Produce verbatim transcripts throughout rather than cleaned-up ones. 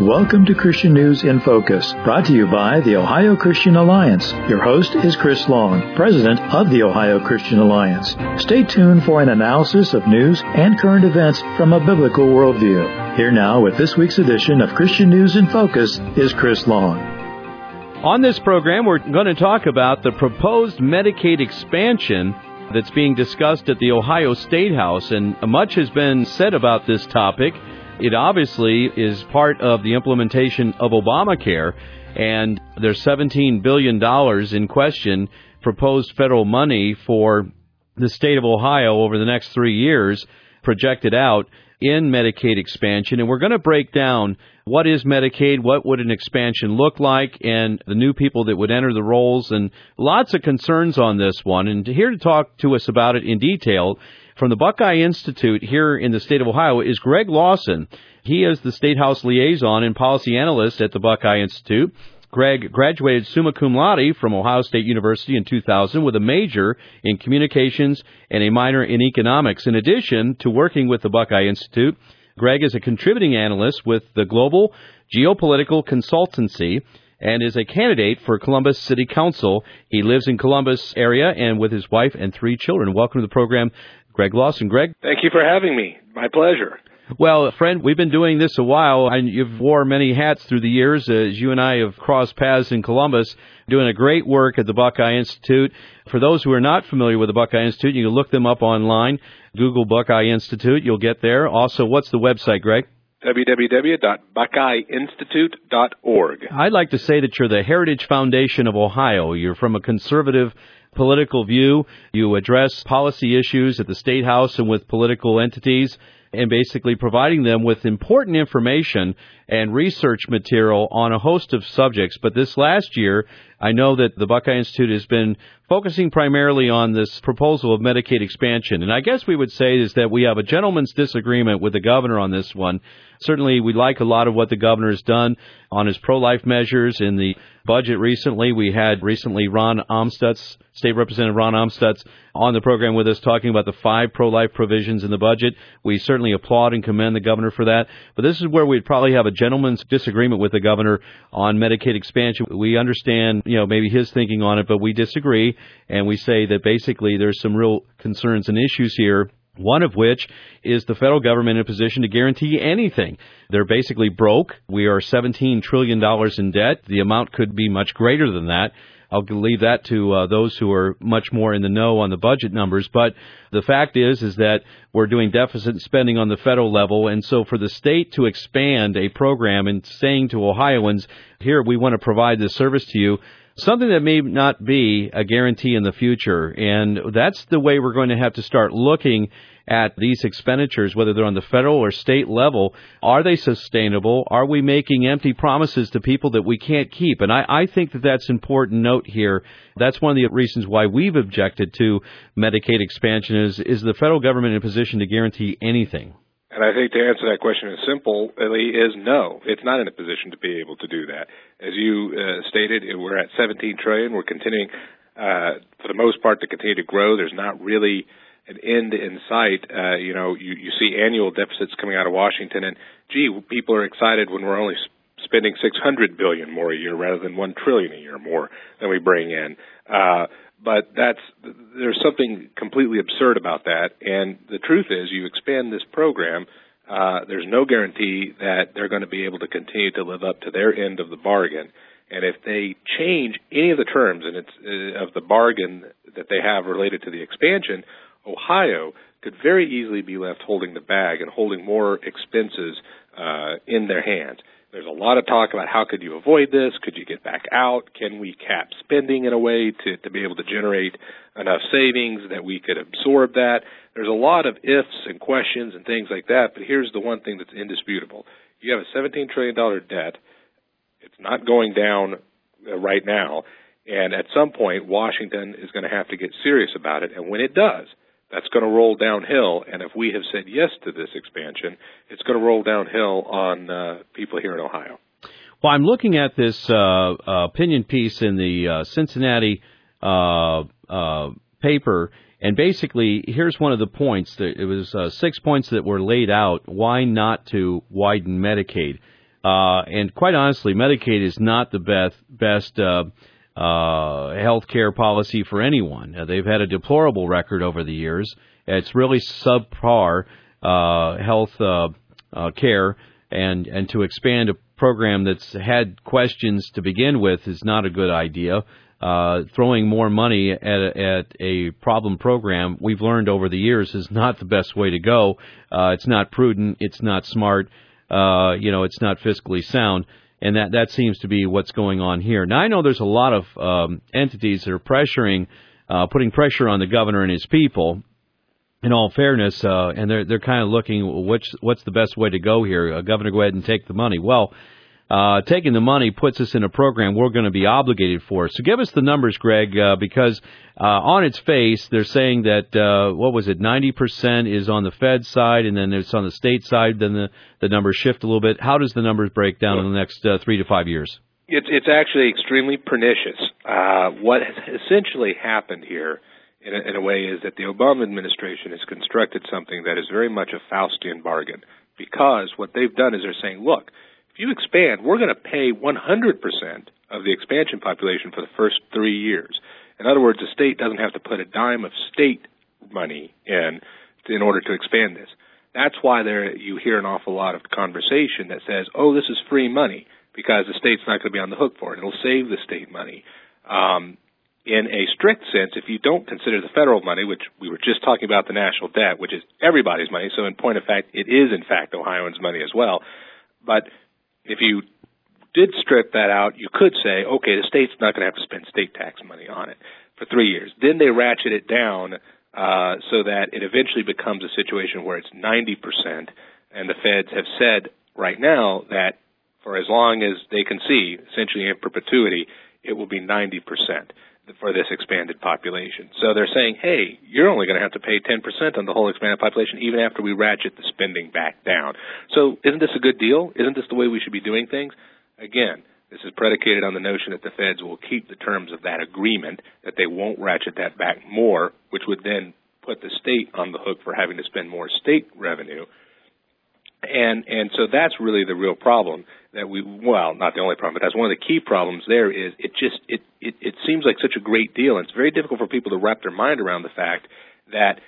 and welcome to Christian News in Focus, brought to you by the Ohio Christian Alliance. Your host is Chris Long, president of the Ohio Christian Alliance. Stay tuned for an analysis of news and current events from a biblical worldview. Here now with this week's edition of Christian News in Focus is Chris Long. On this program, we're going to talk about the proposed Medicaid expansion that's being discussed at the Ohio State House, and much has been said about this topic. It obviously is part of the implementation of Obamacare, and there's seventeen billion dollars in question, proposed federal money for the state of Ohio over the next three years, projected out in Medicaid expansion. And we're going to break down what is Medicaid, what would an expansion look like, and the new people that would enter the rolls, and lots of concerns on this one. And here to talk to us about it in detail from the Buckeye Institute here in the state of Ohio is Greg Lawson. He is the State House liaison and policy analyst at the Buckeye Institute. Greg graduated summa cum laude from Ohio State University in two thousand with a major in communications and a minor in economics. In addition to working with the Buckeye Institute, Greg is a contributing analyst with the Global Geopolitical Consultancy and is a candidate for Columbus City Council. He lives in Columbus area and with his wife and three children. Welcome to the program, Greg Lawson. Greg? Thank you for having me. My pleasure. Well, friend, we've been doing this a while, and you've wore many hats through the years as you and I have crossed paths in Columbus, doing a great work at the Buckeye Institute. For those who are not familiar with the Buckeye Institute, you can look them up online. Google Buckeye Institute. You'll get there. Also, what's the website, Greg? w w w dot buckeye institute dot org. I'd like to say that you're the Heritage Foundation of Ohio. You're from a conservative political view. You address policy issues at the State House and with political entities, and basically providing them with important information and research material on a host of subjects. But this last year, I know that the Buckeye Institute has been focusing primarily on this proposal of Medicaid expansion. And I guess we would say is that we have a gentleman's disagreement with the governor on this one. Certainly, we like a lot of what the governor has done on his pro-life measures in the budget recently. We had recently Ron Amstutz, State Representative Ron Amstutz, on the program with us talking about the five pro-life provisions in the budget. We certainly applaud and commend the governor for that. But this is where we'd probably have a gentleman's disagreement with the governor on Medicaid expansion. We understand, you know, maybe his thinking on it, but we disagree. And we say that basically there's some real concerns and issues here. One of which is the federal government in a position to guarantee anything. They're basically broke. We are seventeen trillion dollars in debt. The amount could be much greater than that. I'll leave that to uh, those who are much more in the know on the budget numbers. But the fact is, is that we're doing deficit spending on the federal level. And so for the state to expand a program and saying to Ohioans, here, we want to provide this service to you, something that may not be a guarantee in the future. And that's the way we're going to have to start looking at these expenditures, whether they're on the federal or state level. Are they sustainable? Are we making empty promises to people that we can't keep? And I, I think that that's an important note here. That's one of the reasons why we've objected to Medicaid expansion is, is the federal government in a position to guarantee anything? And I think to answer that question as simply is no. It's not in a position to be able to do that. As you uh, stated, we're at seventeen trillion dollars. We're continuing, uh, for the most part, to continue to grow. There's not really an end in sight. Uh, you know, you, you see annual deficits coming out of Washington, and gee, people are excited when we're only spending six hundred billion dollars more a year rather than one trillion dollars a year more than we bring in. Uh, But that's there's something completely absurd about that. And the truth is, you expand this program, uh, there's no guarantee that they're going to be able to continue to live up to their end of the bargain. And if they change any of the terms and it's uh, of the bargain that they have related to the expansion, Ohio could very easily be left holding the bag and holding more expenses uh, in their hands. There's a lot of talk about how could you avoid this? Could you get back out? Can we cap spending in a way to, to be able to generate enough savings that we could absorb that? There's a lot of ifs and questions and things like that, but here's the one thing that's indisputable. You have a seventeen trillion dollars debt. It's not going down right now, and at some point, Washington is going to have to get serious about it, and when it does, that's going to roll downhill, and if we have said yes to this expansion, it's going to roll downhill on uh, people here in Ohio. Well, I'm looking at this uh, uh, opinion piece in the uh, Cincinnati uh, uh, paper, and basically, here's one of the points. It was uh, six points that were laid out, why not to widen Medicaid. Uh, and quite honestly, Medicaid is not the best best uh, uh, health care policy for anyone. Uh, they've had a deplorable record over the years. It's really subpar uh, health uh, uh, care, and, and to expand a program that's had questions to begin with is not a good idea. Uh, throwing more money at a, at a problem program, we've learned over the years, is not the best way to go. Uh, it's not prudent. It's not smart. Uh, you know, it's not fiscally sound. And that, that seems to be what's going on here. Now, I know there's a lot of um, entities that are pressuring, uh, putting pressure on the governor and his people, in all fairness, uh, and they're they're kind of looking, which, what's the best way to go here? Uh, Governor, go ahead and take the money. Well, Uh, taking the money puts us in a program we're going to be obligated for. So give us the numbers, Greg, uh, because uh, on its face, they're saying that, uh, what was it, ninety percent is on the Fed side, and then it's on the state side, then the, the numbers shift a little bit. How does the numbers break down in the next uh, three to five years? It's, it's actually extremely pernicious. Uh, what has essentially happened here, in a, in a way, is that the Obama administration has constructed something that is very much a Faustian bargain, because what they've done is they're saying, look, if you expand, we're going to pay one hundred percent of the expansion population for the first three years. In other words, the state doesn't have to put a dime of state money in in order to expand this. That's why there you hear an awful lot of conversation that says, oh, this is free money, because the state's not going to be on the hook for it. It'll save the state money. Um, in a strict sense, if you don't consider the federal money, which we were just talking about the national debt, which is everybody's money, so in point of fact, it is in fact Ohioans' money as well. But if you did strip that out, you could say, okay, the state's not going to have to spend state tax money on it for three years. Then they ratchet it down uh, so that it eventually becomes a situation where it's ninety percent, and the feds have said right now that for as long as they can see, essentially in perpetuity, it will be ninety percent for this expanded population. So they're saying, hey, you're only going to have to pay ten percent on the whole expanded population even after we ratchet the spending back down. So isn't this a good deal? Isn't this the way we should be doing things? Again, this is predicated on the notion that the feds will keep the terms of that agreement, that they won't ratchet that back more, which would then put the state on the hook for having to spend more state revenue. And and so that's really the real problem that we, well, not the only problem, but that's one of the key problems there is it just, it, it, it seems like such a great deal, and it's very difficult for people to wrap their mind around the fact that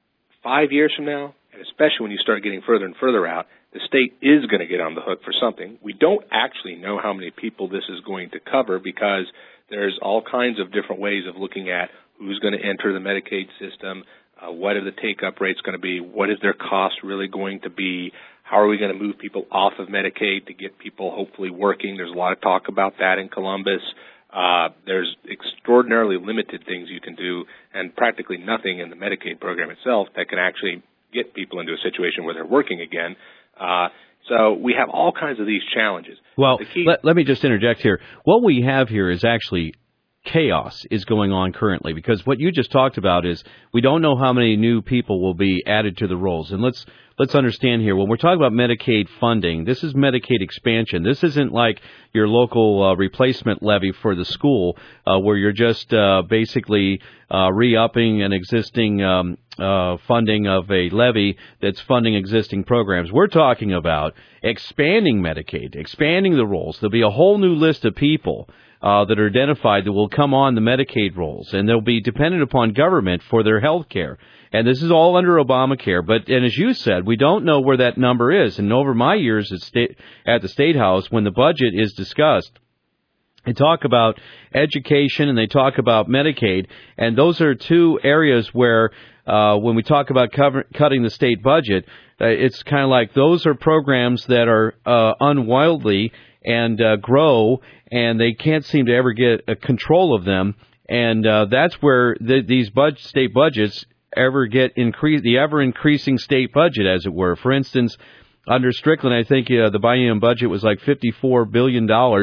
five years from now, and especially when you start getting further and further out, the state is going to get on the hook for something. We don't actually know how many people this is going to cover, because there's all kinds of different ways of looking at who's going to enter the Medicaid system, uh, what are the take-up rates going to be, what is their cost really going to be, how are we going to move people off of Medicaid to get people hopefully working? There's a lot of talk about that in Columbus. Uh, there's extraordinarily limited things you can do, and practically nothing in the Medicaid program itself that can actually get people into a situation where they're working again. Uh, so we have all kinds of these challenges. Well, the key- let, let me just interject here. What we have here is actually chaos is going on currently, because what you just talked about is we don't know how many new people will be added to the rolls. And let's let's understand here, when we're talking about Medicaid funding, this is Medicaid expansion. This isn't like your local uh, replacement levy for the school, uh, where you're just uh, basically uh, re-upping an existing um, uh, funding of a levy that's funding existing programs. We're talking about expanding Medicaid, expanding the rolls. There'll be a whole new list of people Uh, that are identified that will come on the Medicaid rolls, and they'll be dependent upon government for their health care. And this is all under Obamacare. But, and as you said, we don't know where that number is. And over my years at, state, at the State House, when the budget is discussed, they talk about education and they talk about Medicaid, and those are two areas where uh, when we talk about cover, cutting the state budget, uh, it's kind of like those are programs that are uh, unwieldy and uh, grow, and they can't seem to ever get a control of them. And uh, that's where the, these bud- state budgets ever get increased, the ever-increasing state budget, as it were. For instance, under Strickland, I think uh, the biennium budget was like fifty-four billion dollars.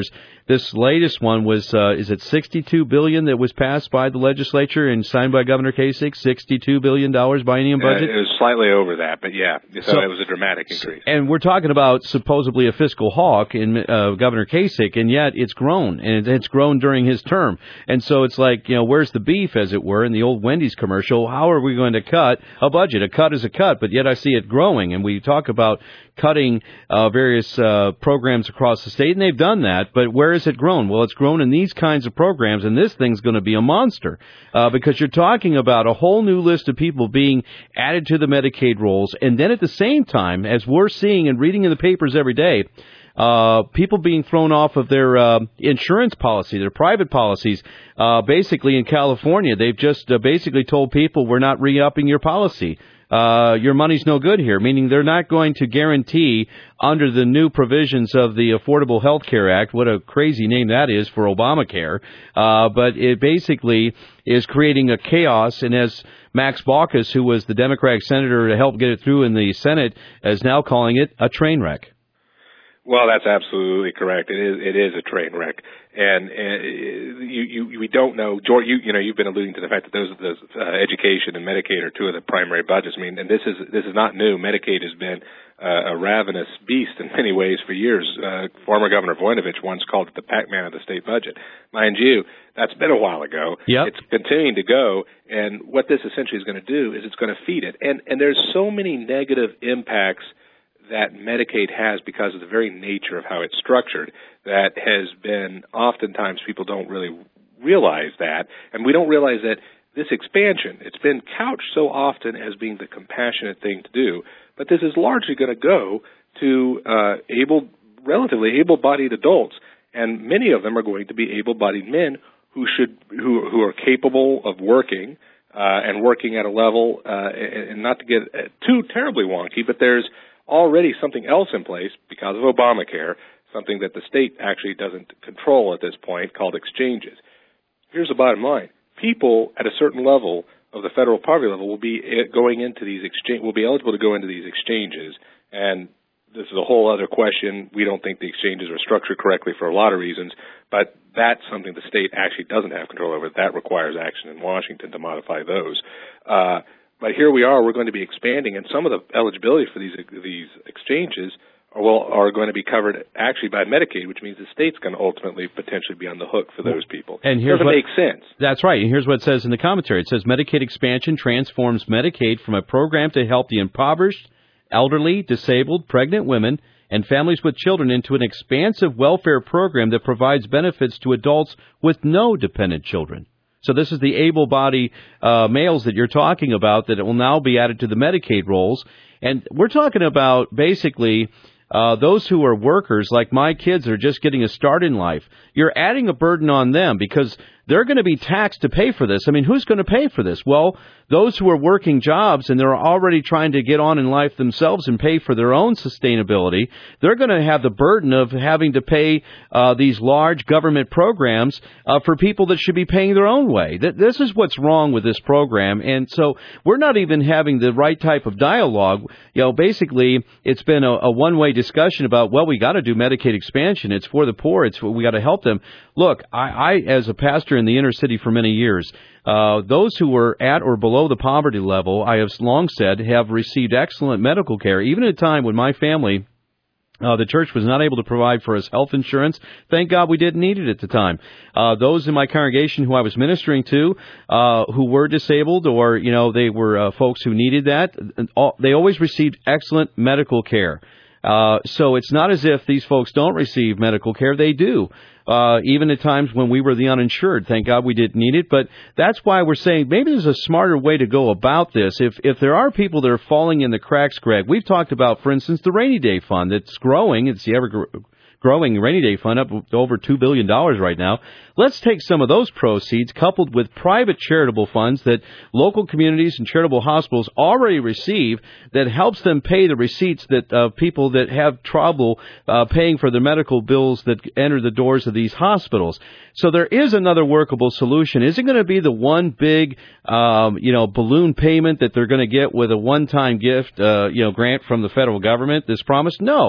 this latest one was, uh, is it sixty-two billion dollars that was passed by the legislature and signed by Governor Kasich? sixty-two billion dollars biennium budget? Uh, it was slightly over that, but yeah, so, so it was a dramatic increase. And we're talking about supposedly a fiscal hawk in uh, Governor Kasich, and yet it's grown, and it's grown during his term. And so it's like, you know, where's the beef, as it were, in the old Wendy's commercial? How are we going to cut a budget? A cut is a cut, but yet I see it growing, and we talk about cutting uh, various uh, programs across the state, and they've done that, but where has it grown? Well, it's grown in these kinds of programs, and this thing's going to be a monster uh, because you're talking about a whole new list of people being added to the Medicaid rolls, and then at the same time, as we're seeing and reading in the papers every day, Uh, people being thrown off of their uh, insurance policy, their private policies. Uh, basically, in California, they've just uh, basically told people, we're not re-upping your policy. Uh, your money's no good here, meaning they're not going to guarantee under the new provisions of the Affordable Health Care Act, what a crazy name that is for Obamacare, uh, but it basically is creating a chaos, and as Max Baucus, who was the Democratic senator to help get it through in the Senate, is now calling it a train wreck. Well, that's absolutely correct. It is it is a train wreck, and, and you, you we don't know. George, you you know you've been alluding to the fact that those those uh, education and Medicaid are two of the primary budgets. I mean, and this is this is not new. Medicaid has been uh, a ravenous beast in many ways for years. Uh, former Governor Voinovich once called it the Pac-Man of the state budget. Mind you, that's been a while ago. Yep. It's continuing to go, and what this essentially is going to do is it's going to feed it. And and there's so many negative impacts that Medicaid has because of the very nature of how it's structured that has been, oftentimes people don't really realize that, and we don't realize that this expansion, it's been couched so often as being the compassionate thing to do, but this is largely going to go to uh, able, relatively able-bodied adults, and many of them are going to be able-bodied men who should, who, who are capable of working uh, and working at a level, uh, and, and not to get too terribly wonky, but there's already something else in place because of Obamacare, something that the state actually doesn't control at this point, called exchanges. Here's the bottom line. People at a certain level of the federal poverty level will be going into these exchange, will be eligible to go into these exchanges, and this is a whole other question. We don't think the exchanges are structured correctly for a lot of reasons, but that's something the state actually doesn't have control over. That requires action in Washington to modify those. Uh, But here we are, we're going to be expanding, and some of the eligibility for these these exchanges are, well, are going to be covered actually by Medicaid, which means the state's going to ultimately potentially be on the hook for those people. And here's Doesn't what, make sense. That's right, and here's what it says in the commentary. It says, Medicaid expansion transforms Medicaid from a program to help the impoverished, elderly, disabled, pregnant women, and families with children into an expansive welfare program that provides benefits to adults with no dependent children. So this is the able-bodied uh, males that you're talking about that will now be added to the Medicaid rolls. And we're talking about basically uh, those who are workers, like my kids, are just getting a start in life. You're adding a burden on them because they're going to be taxed to pay for this. I mean, who's going to pay for this? Well, those who are working jobs and they're already trying to get on in life themselves and pay for their own sustainability, they're going to have the burden of having to pay uh, these large government programs uh, for people that should be paying their own way. Th- this is what's wrong with this program, and so we're not even having the right type of dialogue. You know, basically, it's been a, a one-way discussion about, well, we got to do Medicaid expansion. It's for the poor. It's we got to help them. Look, I, I, as a pastor in the inner city for many years, Uh, those who were at or below the poverty level, I have long said, have received excellent medical care, even at a time when my family, uh, the church was not able to provide for us health insurance. Thank God we didn't need it at the time. Uh, those in my congregation who I was ministering to, uh, who were disabled or, you know, they were uh, folks who needed that, they always received excellent medical care. Uh, so it's not as if these folks don't receive medical care. They do. Uh, even at times when we were the uninsured. Thank God we didn't need it. But that's why we're saying maybe there's a smarter way to go about this. If if there are people that are falling in the cracks, Greg, we've talked about, for instance, the Rainy Day Fund that's growing. It's the ever growing Rainy Day Fund up to over two billion dollars right now. Let's take some of those proceeds coupled with private charitable funds that local communities and charitable hospitals already receive that helps them pay the receipts that uh, people that have trouble uh, paying for their medical bills that enter the doors of these hospitals. So there is another workable solution. Is it going to be the one big, um, you know, balloon payment that they're going to get with a one-time gift, uh, you know, grant from the federal government, this promise? No.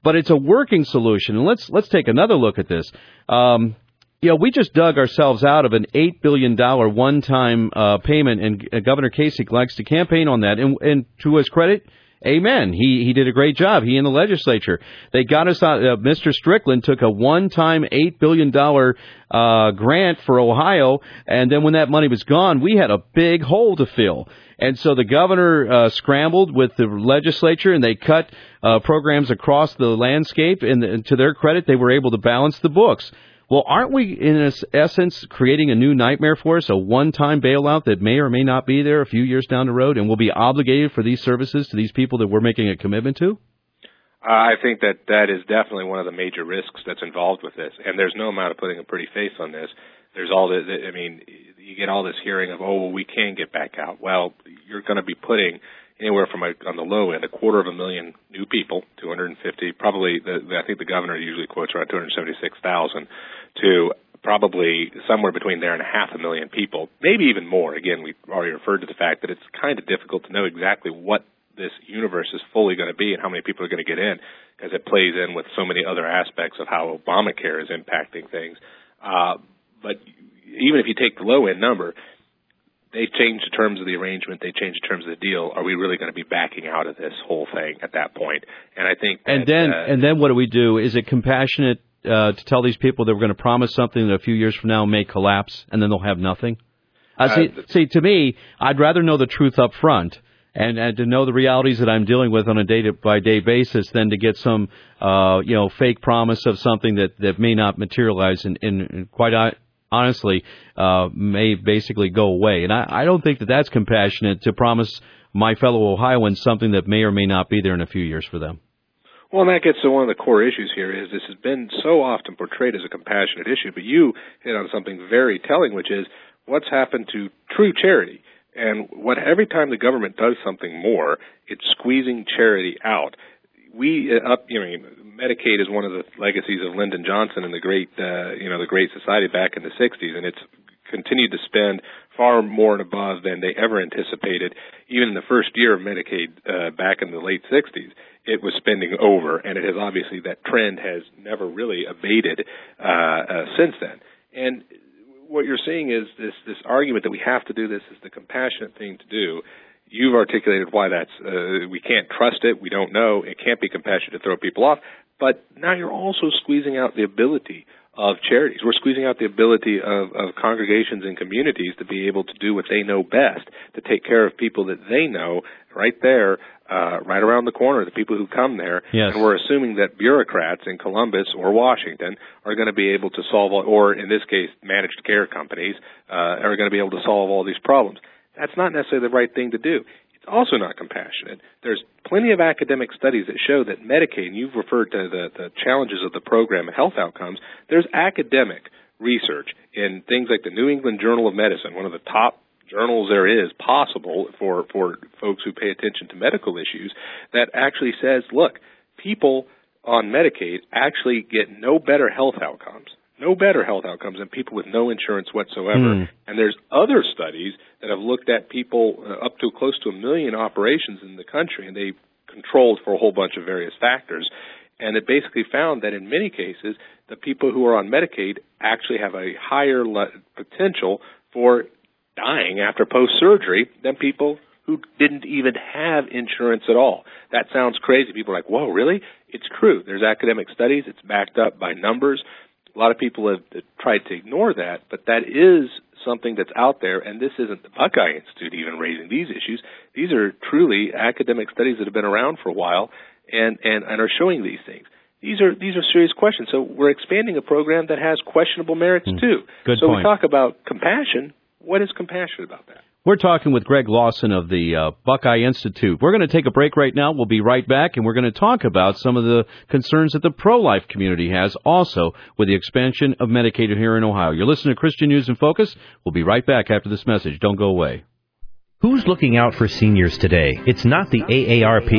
but it's a working solution. And let's let's take another look at this. Um, you know, we just dug ourselves out of an eight billion dollars one-time uh, payment, and uh, Governor Kasich likes to campaign on that. And, and to his credit, amen. He he did a great job. He and the legislature. They got us out. Uh, Mister Strickland took a one-time eight billion dollars uh, grant for Ohio, and then when that money was gone, we had a big hole to fill. And so the governor uh, scrambled with the legislature, and they cut uh, programs across the landscape. And, and to their credit, they were able to balance the books. Well, aren't we, in essence, creating a new nightmare for us, a one-time bailout that may or may not be there a few years down the road, and we'll be obligated for these services to these people that we're making a commitment to? Uh, I think that that is definitely one of the major risks that's involved with this, and there's no amount of putting a pretty face on this. There's all the, I mean, you get all this hearing of, oh, well, we can get back out. Well, you're going to be putting anywhere from, a, on the low end, a quarter of a million new people, two hundred fifty, probably, the, I think the governor usually quotes around two hundred seventy-six thousand, to probably somewhere between there and a half a million people, maybe even more. Again, we already referred to the fact that it's kind of difficult to know exactly what this universe is fully going to be and how many people are going to get in, because it plays in with so many other aspects of how Obamacare is impacting things. Uh, but even if you take the low-end number, they change the terms of the arrangement, they change the terms of the deal. Are we really going to be backing out of this whole thing at that point? And I think that, and then uh, and then what do we do? Is it compassionate uh, to tell these people that we're going to promise something that a few years from now may collapse, and then they'll have nothing? Uh, uh, see, see, to me, I'd rather know the truth up front and, and to know the realities that I'm dealing with on a day-by-day basis than to get some, uh, you know, fake promise of something that, that may not materialize and, and quite honestly, uh, may basically go away. And I, I don't think that that's compassionate to promise my fellow Ohioans something that may or may not be there in a few years for them. Well, and that gets to one of the core issues here is this has been so often portrayed as a compassionate issue, but you hit on something very telling, which is what's happened to true charity. And what every time the government does something more, it's squeezing charity out. We uh, up, you know, Medicaid is one of the legacies of Lyndon Johnson and the great, uh, you know, the Great Society back in the sixties, and it's continued to spend far more and above than they ever anticipated. Even in the first year of Medicaid uh, back in the late sixties, it was spending over, and it has obviously that trend has never really abated uh, uh, since then. And what you're seeing is this this argument that we have to do this is the compassionate thing to do. You've articulated why that's, uh, we can't trust it, we don't know, it can't be compassionate to throw people off, but now you're also squeezing out the ability of charities. We're squeezing out the ability of, of congregations and communities to be able to do what they know best, to take care of people that they know right there, uh, right around the corner, the people who come there. Yes. And we're assuming that bureaucrats in Columbus or Washington are going to be able to solve, all, or in this case, managed care companies, uh, are going to be able to solve all these problems. That's not necessarily the right thing to do. It's also not compassionate. There's plenty of academic studies that show that Medicaid, and you've referred to the, the challenges of the program and health outcomes, there's academic research in things like the New England Journal of Medicine, one of the top journals there is possible for, for folks who pay attention to medical issues, that actually says, look, people on Medicaid actually get no better health outcomes. No better health outcomes than people with no insurance whatsoever. Mm. And there's other studies that have looked at people uh, up to close to a million operations in the country, and they controlled for a whole bunch of various factors. And it basically found that in many cases, the people who are on Medicaid actually have a higher le- potential for dying after post-surgery than people who didn't even have insurance at all. That sounds crazy. People are like, whoa, really? It's true. There's academic studies. It's backed up by numbers. A lot of people have tried to ignore that, but that is something that's out there, and this isn't the Buckeye Institute even raising these issues. These are truly academic studies that have been around for a while and, and, and are showing these things. These are these are serious questions. So we're expanding a program that has questionable merits, mm. too. Good so point. we talk about compassion. What is compassionate about that? We're talking with Greg Lawson of the uh, Buckeye Institute. We're going to take a break right now. We'll be right back, and we're going to talk about some of the concerns that the pro-life community has also with the expansion of Medicaid here in Ohio. You're listening to Christian News in Focus. We'll be right back after this message. Don't go away. Who's looking out for seniors today? It's not the A A R P.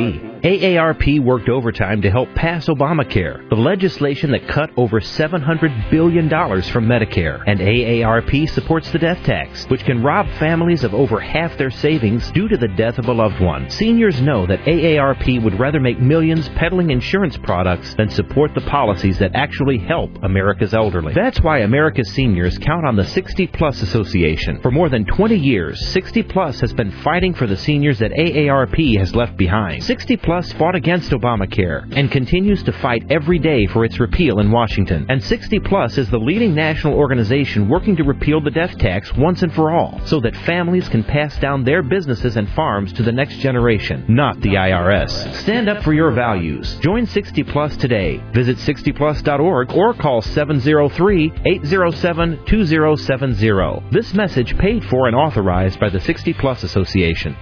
A A R P worked overtime to help pass Obamacare, the legislation that cut over seven hundred billion dollars from Medicare. And A A R P supports the death tax, which can rob families of over half their savings due to the death of a loved one. Seniors know that A A R P would rather make millions peddling insurance products than support the policies that actually help America's elderly. That's why America's seniors count on the sixty plus Association. For more than twenty years, sixty plus has been fighting for the seniors that A A R P has left behind. sixty plus fought against Obamacare and continues to fight every day for its repeal in Washington. And sixty plus is the leading national organization working to repeal the death tax once and for all, so that families can pass down their businesses and farms to the next generation, not the I R S. Stand up for your values. Join sixty plus today. Visit sixty plus dot org or call seven oh three, eight oh seven, two oh seven oh. This message paid for and authorized by the sixty plus Association.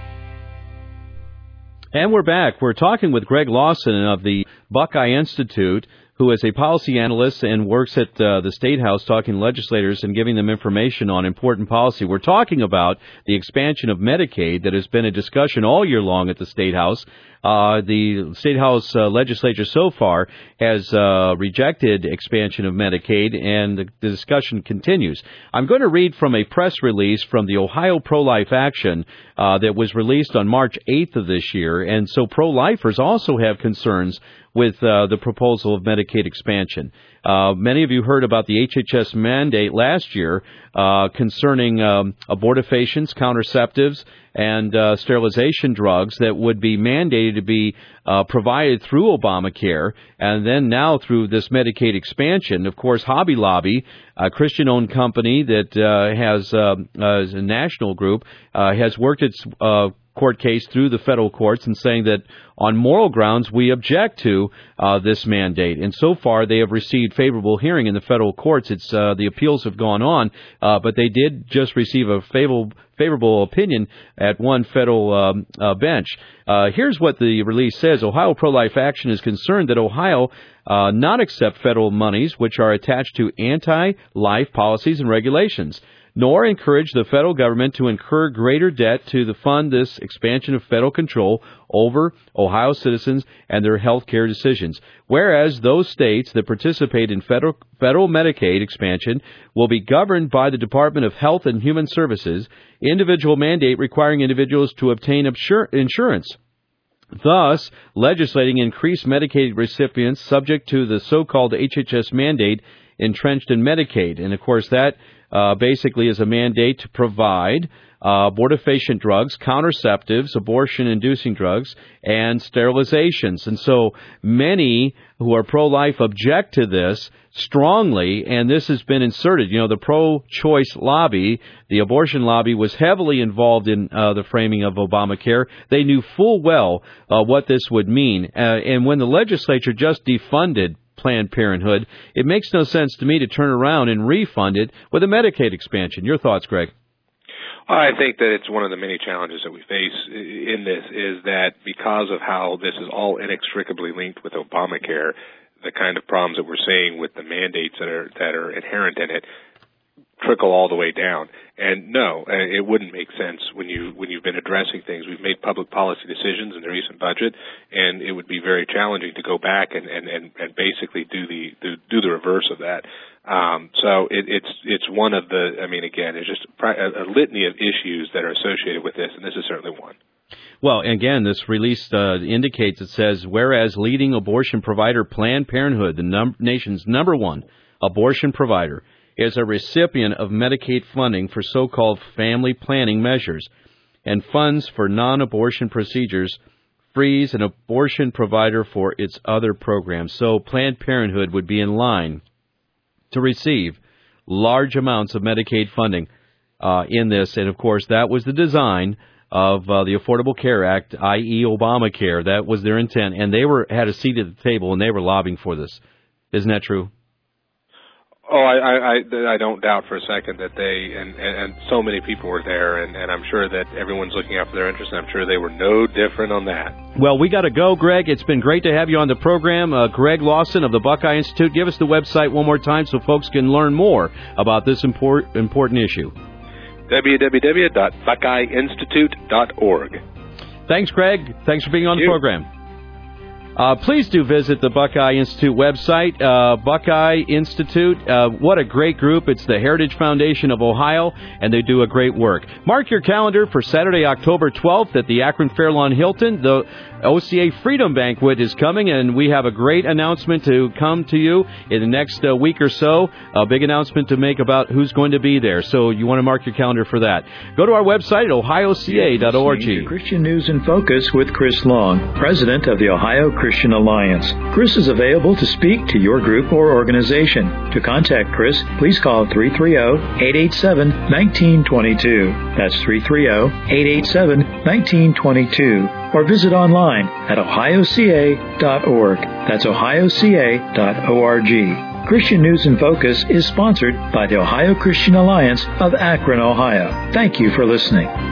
And we're back. We're talking with Greg Lawson of the Buckeye Institute, who is a policy analyst and works at uh, the State House talking to legislators and giving them information on important policy. We're talking about the expansion of Medicaid that has been a discussion all year long at the State House. Uh, the State House uh, legislature so far has uh, rejected expansion of Medicaid, and the, the discussion continues. I'm going to read from a press release from the Ohio Pro-Life Action uh, that was released on March eighth of this year, and so pro-lifers also have concerns with uh, the proposal of Medicaid expansion. Uh, many of you heard about the H H S mandate last year uh, concerning um, abortifacients, contraceptives, and uh, sterilization drugs that would be mandated to be uh, provided through Obamacare, and then now through this Medicaid expansion. Of course, Hobby Lobby, a Christian-owned company that uh, has uh, uh, a national group, uh, has worked its uh, court case through the federal courts and saying that on moral grounds we object to uh, this mandate. And so far they have received favorable hearing in the federal courts. It's uh, the appeals have gone on, uh, but they did just receive a favorable favorable opinion at one federal um, uh, bench. Uh, here's what the release says. Ohio Pro-Life Action is concerned that Ohio uh, not accept federal monies which are attached to anti-life policies and regulations, nor encourage the federal government to incur greater debt to the fund this expansion of federal control over Ohio citizens and their health care decisions. Whereas those states that participate in federal, federal Medicaid expansion will be governed by the Department of Health and Human Services, individual mandate requiring individuals to obtain insurance, thus legislating increased Medicaid recipients subject to the so-called H H S mandate entrenched in Medicaid. And, of course, that Uh, basically is a mandate to provide uh, abortifacient drugs, contraceptives, abortion-inducing drugs, and sterilizations. And so many who are pro-life object to this strongly, and this has been inserted. You know, the pro-choice lobby, the abortion lobby, was heavily involved in uh, the framing of Obamacare. They knew full well uh, what this would mean. Uh, and when the legislature just defunded Planned Parenthood, it makes no sense to me to turn around and refund it with a Medicaid expansion. Your thoughts, Greg? I think that it's one of the many challenges that we face in this is that because of how this is all inextricably linked with Obamacare, the kind of problems that we're seeing with the mandates that are that are inherent in it trickle all the way down. And no, it wouldn't make sense when you when you've been addressing things. We've made public policy decisions in the recent budget, and it would be very challenging to go back and and, and, and basically do the, the do the reverse of that. Um, so it, it's it's one of the. I mean, again, it's just a, a litany of issues that are associated with this, and this is certainly one. Well, again, this release uh, indicates, it says, whereas leading abortion provider Planned Parenthood, the num- nation's number one abortion provider, is a recipient of Medicaid funding for so-called family planning measures and funds for non-abortion procedures, frees an abortion provider for its other programs. So Planned Parenthood would be in line to receive large amounts of Medicaid funding uh, in this. And, of course, that was the design of uh, the Affordable Care Act, that is. Obamacare. That was their intent. And they were had a seat at the table, and they were lobbying for this. Isn't that true? Oh, I, I, I don't doubt for a second that they, and, and, and so many people were there, and, and I'm sure that everyone's looking out for their interests, and I'm sure they were no different on that. Well, we got to go, Greg. It's been great to have you on the program. Uh, Greg Lawson of the Buckeye Institute. Give us the website one more time so folks can learn more about this import, important issue. w w w dot buckeye institute dot org. Thanks, Greg. Thanks for being on the program. Uh, please do visit the Buckeye Institute website. Uh, Buckeye Institute, uh, what a great group. It's the Heritage Foundation of Ohio, and they do a great work. Mark your calendar for Saturday, October twelfth at the Akron Fairlawn Hilton. The O C A Freedom Banquet is coming, and we have a great announcement to come to you in the next uh, week or so. A big announcement to make about who's going to be there, so you want to mark your calendar for that. Go to our website at ohio c a dot org. Christian News in Focus with Chris Long, president of the Ohio Christian Alliance. Chris is available to speak to your group or organization. To contact Chris, please call three three zero, eight eight seven, one nine two two. That's three three zero, eight eight seven, one nine two two. Or visit online at ohio c a dot org. That's ohio c a dot org. Christian News in Focus is sponsored by the Ohio Christian Alliance of Akron, Ohio. Thank you for listening.